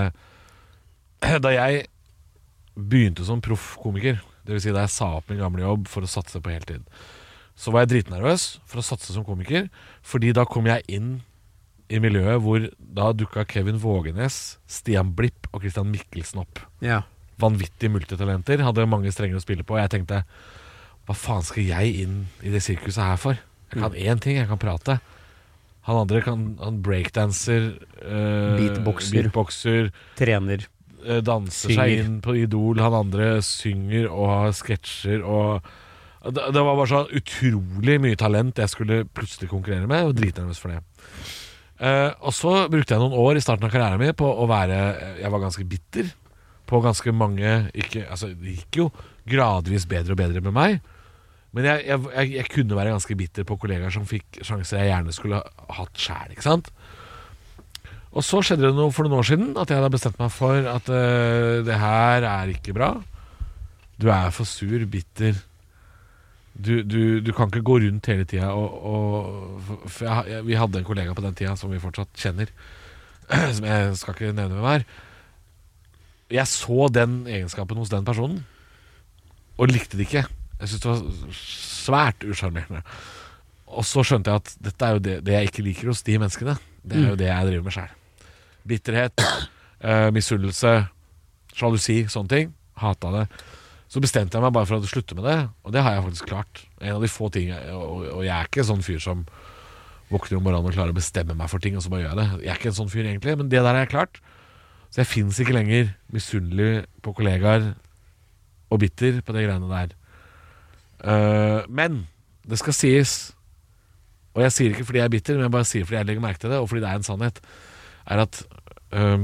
jeg da jeg begynte som proffkomiker, det vil si da jeg sa opp min gamle jobb for å satse på heltid, så var jeg dritnervøs for å satse som komiker, fordi da kom jeg inn i miljøet hvor da dukket Kevin Vågenes, Stian Blipp og Christian Mikkelsen opp. Ja. Vanvittige multitalenter, hadde mange strenger å spille på, og jeg tenkte, hva faen skal jeg inn i det sirkuset her for? Jeg kan én ting, jeg kan prate. Han andre kan, han breakdanser, øh, beatboxer, beatboxer, trener, danser synger. Seg inn på Idol. Han andre synger og har sketsjer og det, det var bare så utrolig mye talent jeg skulle plutselig konkurrere med, og dritnervøs for det. uh, Og så brukte jeg noen år i starten av karrieren min på å være jeg var ganske bitter på ganske mange ikke, altså det gikk jo gradvis bedre og bedre med meg, men jeg, jeg, jeg, jeg kunne være ganske bitter på kollegaer som fikk sjanser jeg gjerne skulle ha hatt selv, ikke sant? Og så skjedde det noe for noen år siden at jeg hadde bestemt meg for at uh, det her er ikke bra. Du er for sur, bitter. Du, du, du kan ikke gå rundt hele tiden og, og for jeg, jeg, vi hadde en kollega på den tiden som vi fortsatt kjenner, som jeg skal ikke nevne hvem er. Jeg så den egenskapen hos den personen og likte det ikke. Jeg synes det var svært usjarmerende. Og så skjønte jeg at dette er jo det, det jeg ikke liker hos de menneskene. Det er jo det jeg driver med selv. Bitterhet, uh, misunnelse, sjalusi, sånne ting. Hatet det. Så bestemte jeg meg bare for å slutte med det, og det har jeg faktisk klart. En av de få ting, og, og jeg er ikke sånn fyr som våkner om morgenen og klarer å bestemme meg for ting, og så bare gjør jeg det. Jeg er ikke en sånn fyr egentlig, men det der har jeg klart. Så jeg finnes ikke lenger misunnelig på kollegaer og bitter på de greiene der. Uh, men det skal sies, og jeg sier ikke fordi jeg er bitter, men jeg bare sier fordi jeg legger merke til det, og fordi det er en sannhet, er at um,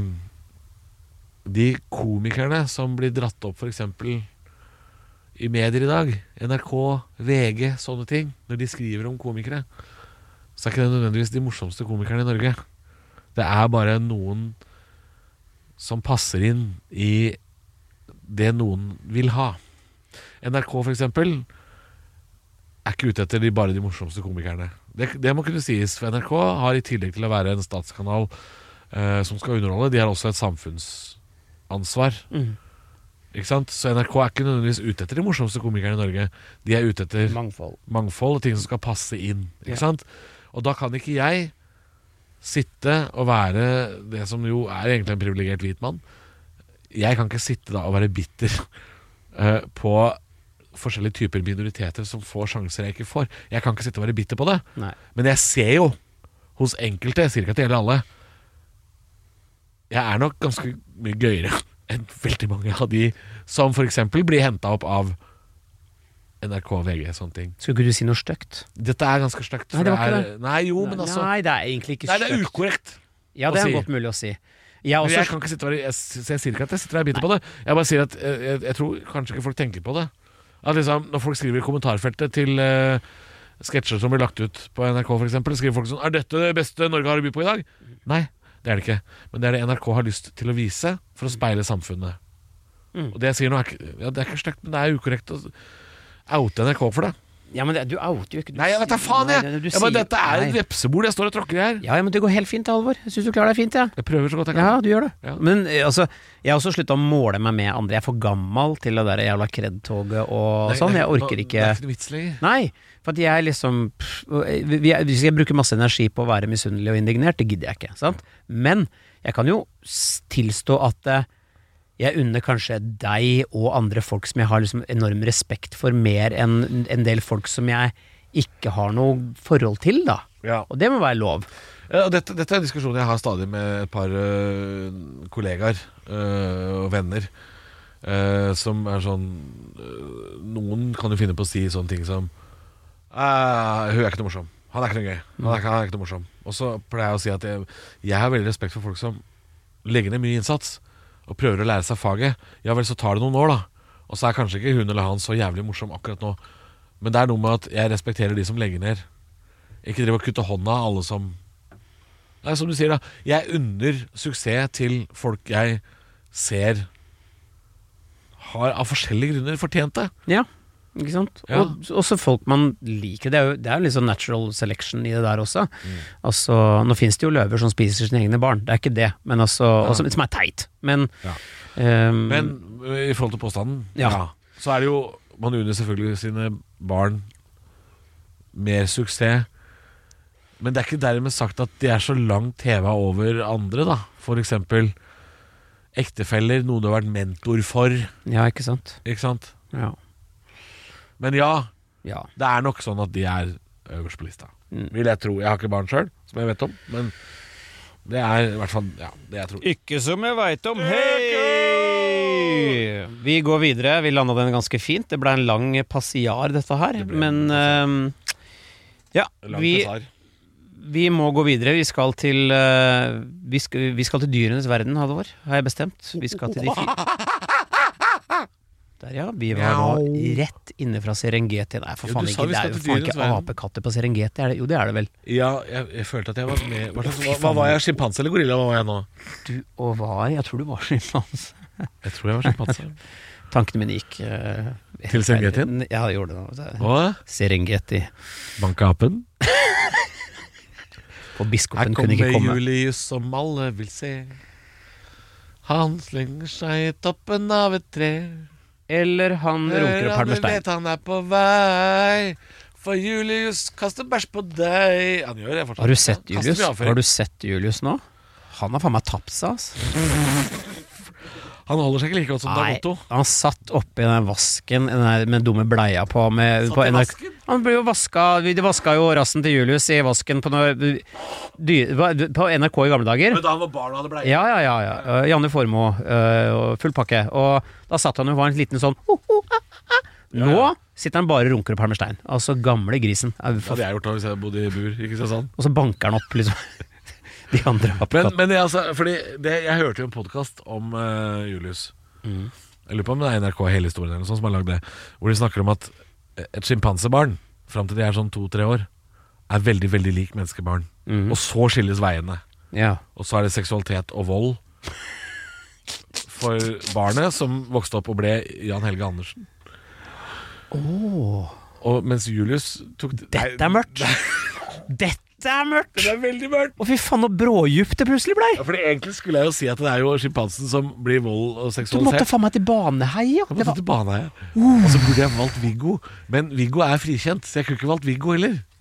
de komikerne som blir dratt opp for eksempel i medier i dag, N R K, V G, sånne ting, når de skriver om komikere, så er ikke det nødvendigvis de morsomste komikerne i Norge. Det er bare noen som passer inn i det noen vil ha. N R K for eksempel er ikke ute etter de, bare de morsomste komikerne. Det, det må kunne sies, for N R K har i tillegg til å være en statskanal eh, som skal underholde, de har også et samfunnsansvar. Mm. Ikke sant? Så N R K er ikke nødvendigvis ute etter de morsomste komikerne i Norge. De er ute etter mangfold, mangfold og ting som skal passe inn. Ikke ja. sant? Og da kan ikke jeg sitte og være det som jo er egentlig en privilegert hvit mann. Jeg kan ikke sitte da og være bitter uh, på forskjellige typer minoriteter som får sjanser jeg ikke får. Jeg kan ikke sitte og være bitter på det. Nei. Men jeg ser jo hos enkelte, jeg sier ikke at det gjelder alle, jeg er nok ganske mye gøyere enn veldig mange av de som for eksempel blir hentet opp av N R K, V G, sånne ting. Skulle ikke du si noe stygt? Dette er ganske stygt. Nei, det var ikke det. Nei, jo, men altså Nei, det er egentlig ikke Nei, stygt. det er ukorrekt. Ja, det er å si. godt mulig å si. Jeg, Men også, jeg kan ikke sitte og være, jeg, så jeg sier ikke at jeg sitter og er bitter på det. Jeg bare sier at jeg, jeg, jeg tror kanskje ikke folk tenker på det. At liksom, når folk skriver i kommentarfeltet til uh, sketsjer som blir lagt ut på N R K for eksempel, skriver folk sånn: er dette det beste Norge har å by på i dag? Nei, det er det ikke. Men det er det N R K har lyst til å vise for å speile samfunnet. Mm. Og det jeg sier nå er ikke, ja, det er ikke stygt, men det er ukorrekt å oute N R K for det. Ja, men det, du outer jo ikke. Du Nei, jeg vet da faen, jeg! Nei, det- du jeg bare, sier- dette er et Nei. vepsebord jeg står og tråkker i her. Ja, ja, men det går helt fint, Halvor. Jeg syns du klarer deg fint, ja. Jeg prøver så godt jeg kan. Ja, du gjør det. Ja. Men eh, altså, jeg har også sluttet å måle meg med andre. Jeg er for gammel til det der jævla kred-toget og Nei, sånn. det- Jeg orker Det ikke er ikke noe vits lenger. Nei, for at jeg liksom pff, vi- vi- Hvis jeg bruker masse energi på å være misunnelig og indignert, det gidder jeg ikke, sant? Men jeg kan jo s- tilstå at eh, jeg unner kanskje deg og andre folk som jeg har liksom enorm respekt for, mer enn en del folk som jeg ikke har noe forhold til, da. Ja. Og det må være lov. Ja, og dette, dette er en diskusjon jeg har stadig med et par øh, kollegaer øh, og venner, øh, som er sånn øh, noen kan jo finne på å si sånne ting som «Ah, hun er ikke noe morsom, han er ikke noe gøy, han er ikke, han er ikke noe morsom». Og så pleier jeg å si at jeg, jeg har veldig respekt for folk som legger ned mye innsats og prøver å lære seg faget. Ja vel, så tar det noen år da, og så er kanskje ikke hun eller han så jævlig morsom akkurat nå. Men det er noe med at jeg respekterer de som legger ned. Ikke drive og kutte hånda av alle som Nei, som du sier da, jeg unner suksess til folk jeg ser har av forskjellige grunner fortjent det. Ja, ikke sant? Ja. Og også folk man liker. Det er jo, det er jo litt sånn natural selection i det der også. Mm. Altså, nå finnes det jo løver som spiser sine egne barn. Det er ikke det, men altså, også, som er teit. Men, Ja. ehm, Men i forhold til påstanden, Ja. så er det jo man unner selvfølgelig sine barn mer suksess. Men det er ikke dermed sagt at de er så langt heva over andre, da. For eksempel ektefeller, noen du har vært mentor for. ja, ikke sant? Ikke sant? Ja. Men ja, Ja. det er nok sånn at de er øverst på lista. Mm. Vil jeg tro. Jeg har ikke barn sjøl, som jeg vet om. Men det er i hvert fall ja, det jeg tror. Ikke som jeg veit om. Hei! Vi går videre. Vi landa den ganske fint. Det ble en lang passiar, dette her. Det ble Men ehm, ja, Langt vi, besar. vi må gå videre. Vi skal til eh, vi, skal, vi skal til dyrenes verden, Halvor, har jeg bestemt. Vi skal til de fire. Der, ja. Vi var nå rett inne fra Serengeti. Nei, for Jo, faen du sa ikke. vi Det er skal jo til faen dyrenes ikke verden. apekatter på Serengeti. Er det? Jo, det er det vel. Ja, jeg, jeg følte at jeg var med Hva, slags, hva, hva var jeg? Sjimpanse eller gorilla? Hva var jeg nå? Du og var Jeg tror du var sjimpanse. Jeg tror jeg var sjimpanse. Tankene mine gikk uh, Til Serengetien? Ja, det gjorde det. Og Serengeti. banke apen. Og Her biskopen kunne ikke kommer komme. Julius som alle vil se. Han slenger seg i toppen av et tre. Eller han runker opp Alle Palmerstein. vet han er på vei, for Julius kaster bæsj på deg. Han gjør det fortsatt. Har du sett Kaster Julius? mye avføring. Har du sett Julius nå? Han har faen meg tapt seg, altså. Han holder seg ikke like godt som Nei, Dagoto. han satt oppi den vasken den der med dumme bleia på, med, Satt på i N R K. vasken? Han ble jo vaska De vaska jo rassen til Julius i vasken på, noe, dy, på N R K i gamle dager. Men da han var barn og hadde bleie. Ja, ja, ja, ja. Uh, Janne Formoe, uh, og full pakke. Og da satt han jo og var en liten sånn ho, ho, ah, ah. Nå Ja, ja. sitter han bare og runker opp Palmerstein. Altså gamle grisen. Er Det hadde jeg gjort da hvis jeg bodde i bur. Ikke så sånn. Og så banker han opp liksom de andre Men, apekattene. men jeg, altså, fordi det, jeg hørte jo en podcast om uh, Julius. Mm. Jeg lurer på om det er N R K hele historien eller noe sånt som har lagd det, hvor de snakker om at et sjimpansebarn fram til de er sånn to-tre år er veldig, veldig lik menneskebarn. Mhm. Og så skilles veiene. Ja. Og så er det seksualitet og vold for barnet som vokste opp og ble Jan Helge Andersen. Åh, Og mens Julius tok dette er mørkt. Dette er mørkt! Det er veldig mørkt. Å fy faen, og brådjupt det plutselig blei. Ja, fordi egentlig skulle jeg jo si at det er jo sjimpansen som blir vold og Du måtte seksualisert. faen meg til Baneheia. Jeg Det måtte var, til Baneheia. Og så burde jeg valgt Viggo. Men Viggo er frikjent, så jeg kunne ikke valgt Viggo heller.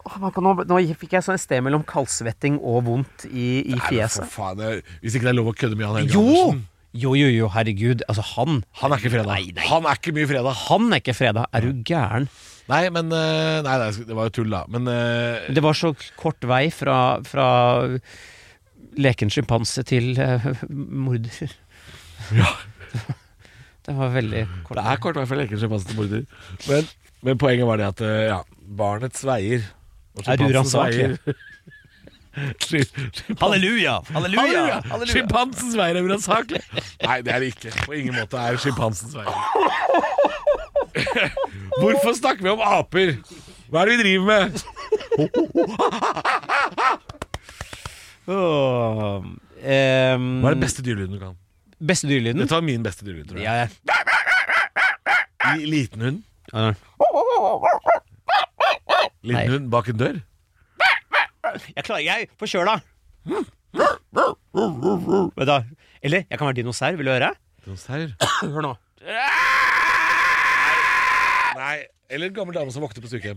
Åh, man kan, nå, nå fikk jeg sånn et sted mellom kaldsvetting og vondt i, i fjeset. Nei, for faen, jeg, hvis ikke det er lov å kødde med han Helge Jo! Andersen. Jo, jo, jo, herregud. Altså, han Han er ikke fredag. Nei, nei. Han er ikke mye fredag. Han er ikke fredag. Er du gæren? Nei, men uh, Nei, nei, det var jo tull, da. Men uh, Det var så kort vei fra, fra leken sjimpanse til uh, morder. Ja. Det var veldig kort. Det er kort vei fra leken sjimpanse til morder. Men, men poenget var det at uh, ja, barnets veier og Er uransakelig. Halleluja! Halleluja! Sjimpansens veier er uransakelig. Nei, det er det ikke. På ingen måte er sjimpansens veier. Hvorfor snakker vi om aper? Hva er det vi driver med? oh, um, Hva er det beste dyrelyden du kan? Beste dyrelyden? Dette var min beste dyrelyd, tror jeg. Ja, ja. I, liten hund? Ja, liten Nei. hund bak en dør? Jeg klarer jeg forkjøla. Vet du, eller jeg kan være dinosaur. Vil du høre? Dinosaur? Hør nå. Nei, eller en gammel dame som våkner på sykehjem.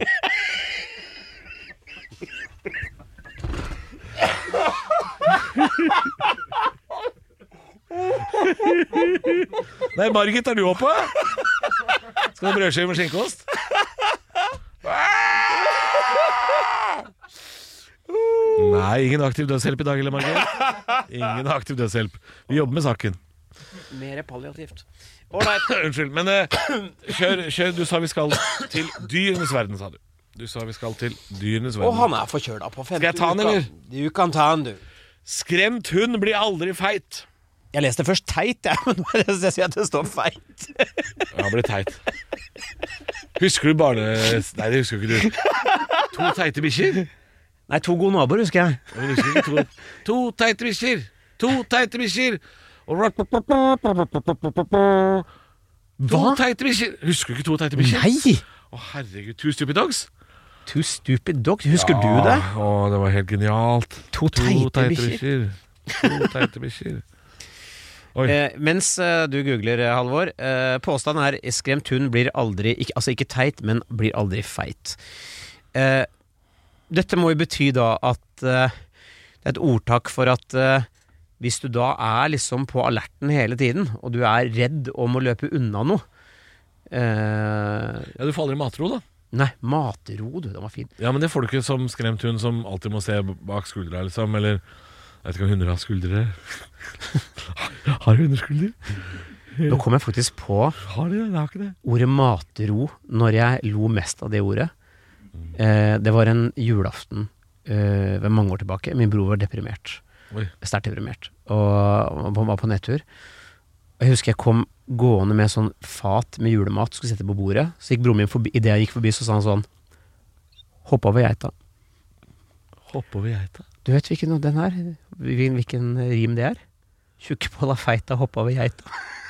Nei, Margit, er du oppe? Skal du ha brødskive med skinkeost? Nei, ingen aktiv dødshjelp i dag, eller Margit? Ingen aktiv dødshjelp. Vi jobber med saken. Mer palliativt. Alright. Unnskyld, men uh, kjør, kjør. Du sa vi skal til dyrenes verden, sa du. Du sa vi skal til dyrenes verden. Og han er forkjøla på femte Skal jeg ta han, eller? Du kan ta han, du. Skremt hund blir aldri feit. Jeg leste først teit, jeg, men nå jeg sier at det står feit. Ja, han blir teit. Husker du barne... Nei, det husker ikke du. To teite bikkjer? Nei, to gode naboer, husker jeg. Jeg husker ikke to, to teite bikkjer. To teite bikkjer. To teite bikkjer. Husker du ikke to teite bikkjer? Nei! Å, herregud. Two Stupid Dogs? Two Stupid Dogs. Husker du det? Å, det var helt genialt. To teite bikkjer. To teite bikkjer. Eh, mens eh, du googler, eh, Halvor, eh, påstanden er skremt hund blir aldri, ikke, altså ikke teit, men blir aldri feit. Eh, dette må jo bety da at eh, det er et ordtak for at eh, hvis du da er liksom på alerten hele tiden, og du er redd og må løpe unna noe eh, Ja, du faller i matro, da. Nei, matro, du, den var fin. Ja, men det får du ikke som skremt hund som alltid må se bak skuldra, liksom, eller jeg vet ikke om hunder har skuldre. Har hunder skuldre? Nå kom jeg faktisk på Har de det? Det har ikke det. ordet matro når jeg lo mest av det ordet. Eh, det var en julaften eh, ved mange år tilbake. Min bror var deprimert. Oi. Sterkt deprimert. Og han var på nettur. Og jeg husker jeg kom gående med sånn fat med julemat, skulle sette på bordet. Så gikk broren min forbi. I det jeg gikk forbi, så sa han sånn: hopp over geita. Hopp over geita. Du vet hvilken den er? Hvilken rim det er? Tjukkbolla feita, hoppa over geita.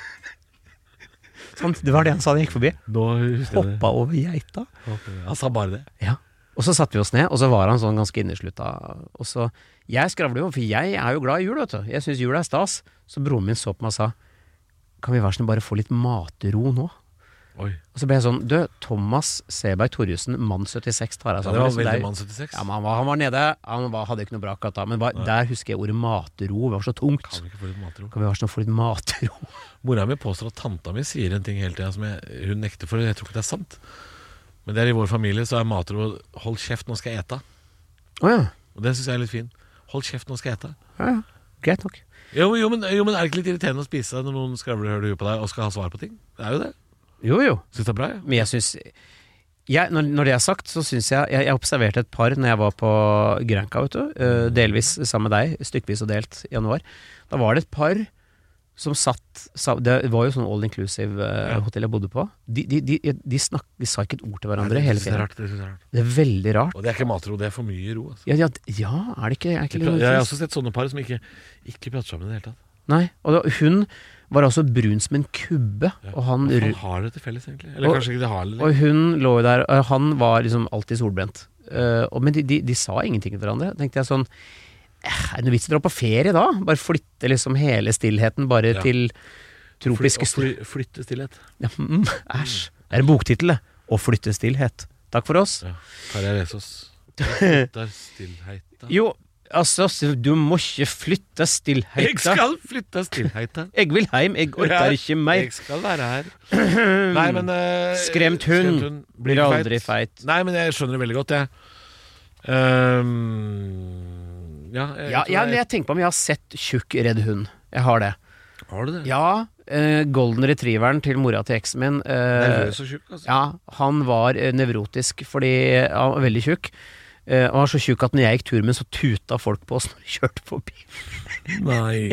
Sånn, det var det han sa da jeg gikk forbi. Nå husker jeg det. Hoppa over geita. Han sa bare det. Ja. Og så satte vi oss ned, og så var han sånn ganske inneslutta. Og så, jeg skravler jo, for jeg er jo glad i jul, vet du. Jeg synes jul er stas. Så broren min så på meg og sa: kan vi være sånn bare få litt matro nå? Oi. Og så ble jeg sånn: du, Thomas Seberg Torjussen, mann syttiseks, tar jeg Ja, sammen. det var Så veldig der- mann syttiseks. Ja, men han var, han var nede, han var, hadde ikke noe bra akkurat da, men var, der husker jeg ordet matro, det var så tungt. Kan vi ikke få litt matro? Kan vi være sånn få litt matro? Mora mi påstår at tanta mi sier en ting hele tiden som jeg, hun nekter for, jeg tror ikke det er sant. Men det er i vår familie, så er matro: hold kjeft, nå skal jeg ete. Åja, Og det synes jeg er litt fin. Hold kjeft, nå skal jeg ete. ja, ja, greit nok. Jo, jo, men, jo, men er det ikke litt irriterende å spise når noen skravler hører du på deg og skal ha svar på ting? Det er jo det. Jo, jo. Synes det er bra, ja. Men jeg synes jeg, når, når det er sagt, så synes jeg Jeg, jeg observerte et par når jeg var på Granca, vet du, eh, delvis sammen med deg, stykkevis og delt i januar. Da var det et par som satt sa, det var jo sånn all inclusive eh, Ja. hotell jeg bodde på. De, de, de, de, snak, de sa ikke et ord til hverandre Nei, det hele synes jeg er tiden. rart, det synes jeg er rart. Det er veldig rart. Og det er ikke matro, det er for mye ro. Altså. Ja, ja, ja, er det ikke, er det ikke Jeg, litt jeg har fint? også sett sånne par som ikke, ikke prater sammen i det hele tatt. Nei, og da, hun var altså brun som en kubbe, Ja. og han Hva faen har det til felles, egentlig? Eller Og- kanskje ikke det har det. Og hun lå jo der, og han var liksom alltid solbrent. Uh, og, men de, de, de sa ingenting til hverandre. Da tenkte jeg sånn: eh, er det noe vits i å dra på ferie da? Bare flytte liksom hele stillheten bare Ja. til tropiske Fly, fly, flytte stillhet. Ja, mm, æsj. Det er en boktittel, det. Å flytte stillhet. Takk for oss. Ja. Tarjei Vesaas. Flytter stillheten. Jo, altså, du må ikke flytte Jeg stillheten. skal flytte stillheten. Jeg vil hjem, jeg orker ikke mer. Jeg skal være her. Nei, men uh, Skremt hund blir aldri feit. Nei, men jeg skjønner det veldig godt, jeg. Um, ja, jeg, Ja, jeg, jeg tenker på om jeg har sett tjukk redd hund. Jeg har det. Har du det? Ja, eh, golden retrieveren til mora til eksen min. Eh, Nervøs og tjukk, altså. Ja, han var eh, nevrotisk fordi han var veldig tjukk. Eh, han var så tjukk at når jeg gikk tur med, så tuta folk på oss når de kjørte forbi. Nei.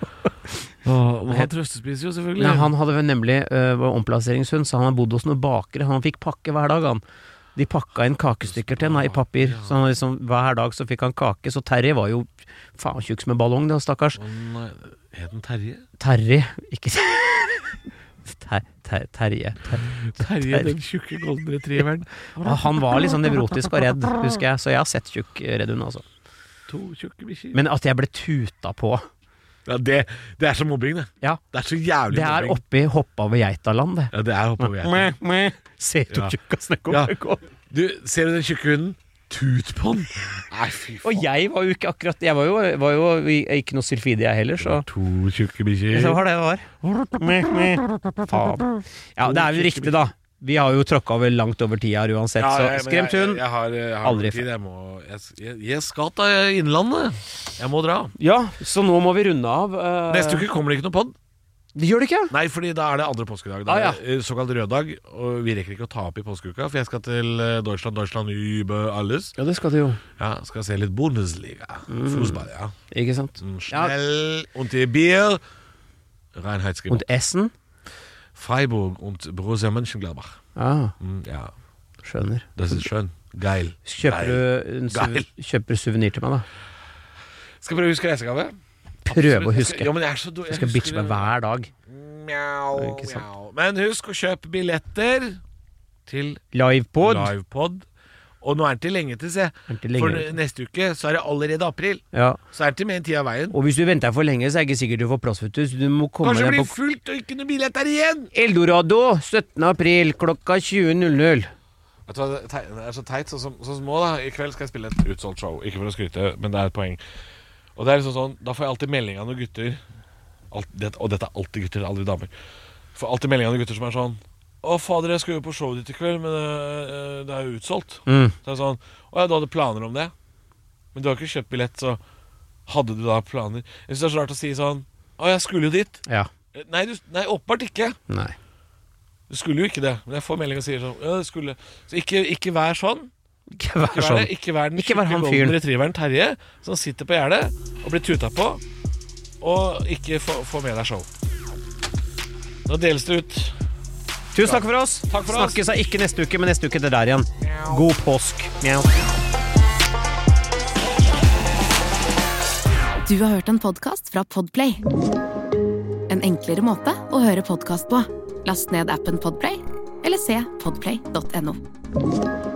Åh, han trøstespiser jo selvfølgelig. Nei, han hadde vel nemlig uh, var omplasseringshund, så han hadde bodd hos noen bakere. Han fikk pakke hver dag, han. De pakka inn kakestykker til henne i papir. Så han liksom, hver dag så fikk han kake. Så Terje var jo faen tjukk som en ballong, det, stakkars. Å nei, het den Terje? Terje, ikke ter, ter, Terje. Ter, Terje, den tjukke golden retrieveren. ja, han var liksom nevrotisk og redd, husker jeg. Så jeg har sett tjukk redd hund, altså. To tjukke bikkjer. Men at jeg ble tuta på, Ja, det, det er så mobbing, det. ja, Det er så jævlig det er mobbing. oppi hoppa over geitaland, det. Ja, det er hoppe over hjertet. Se du Ja. tjukkasene Ja. kommer. Du, ser du den tjukke hunden? Tut på den. Nei, fy faen. Og jeg var jo ikke akkurat Jeg var jo, var jo ikke noe sylfide, jeg heller, så To tjukke bikkjer. Så var det det var. Faen. Ja, det er jo riktig, da. Vi har jo tråkka over langt over tida her uansett, Ja, så jeg- men skremt jeg- hund. Jeg, har, jeg har Aldri tid. Jeg, må, jeg, jeg, jeg skal til Innlandet. Jeg må dra. Ja, så nå må vi runde av. eh, Neste uke kommer det ikke noe podd. Det gjør det ikke? Nei, fordi da er det andre påskedag. Det Ah, er eh, såkalt røddag, og vi rekker ikke å ta opp i påskeuka, for jeg skal til eh, Deutschland, Deutschland, über alles. Ja, det skal du jo. Ja, skal se litt Bundesliga. Fußball, ja. Ikke sant? Mm, Schnell und die Bier. Reinheitsgebot. Und Essen? Freiburg und Borussia Mönchengladbach. Ja, Mm, ja, skjønner. das ist schön. Geil. Kjøper du, en suv- Geil. kjøper du suvenir til meg, da? Skal prøve å huske reisegave. Prøve å huske. Ja, men jeg er så dårlig. Jeg skal bitche meg hver dag. Mjau, Ikke sant. mjau. Men husk å kjøpe billetter til Livepod. livepod. Og nå er det til lenge til, se. Er det til lenge For til? neste uke så er det allerede april. Ja. Så er det til mer enn tid av veien. Og hvis du venter for lenge, så er det ikke sikkert du får plass, vet du. Så du må komme Kanskje det deg blir på fullt og ikke noe billetter igjen. Eldorado syttende april klokka tjue null null. Vet du hva, det tei- det er så teit, sånn som, sånn som nå da. I kveld skal jeg spille et utsolgt show. Ikke for å skryte, men det er et poeng. Og det er liksom sånn, da får jeg alltid melding av noen gutter alt, det, Og dette er alltid gutter, aldri damer. Får alltid melding av noen gutter som er sånn: Å fader, jeg skulle jo på showet ditt i kveld, men det, det er jo utsolgt. Mm. Så er det sånn: Å ja, du hadde planer om det, men du har ikke kjøpt billett, så hadde du da planer? Jeg synes det er så rart å si sånn: Å, jeg skulle jo dit. Ja. Nei, du, nei åpenbart ikke. Nei. Du skulle jo ikke det. Men jeg får melding og sier sånn: Ja, det skulle. Så ikke, ikke vær sånn. Ikke vær Ikke vær, sånn. det. Ikke vær den Ikke vær tjukke han golden fyren. retrieveren Terje som sitter på gjerdet og blir tuta på, og ikke få, få med deg show. Nå deles det ut. Tusen takk for oss. Takk for oss. Snakkes av ikke neste uke, men neste uke det der igjen. God påsk. Mjau. Du har hørt en podcast fra Podplay. En enklere måte å høre podcast på. Last ned appen Podplay, eller se podplay punktum no.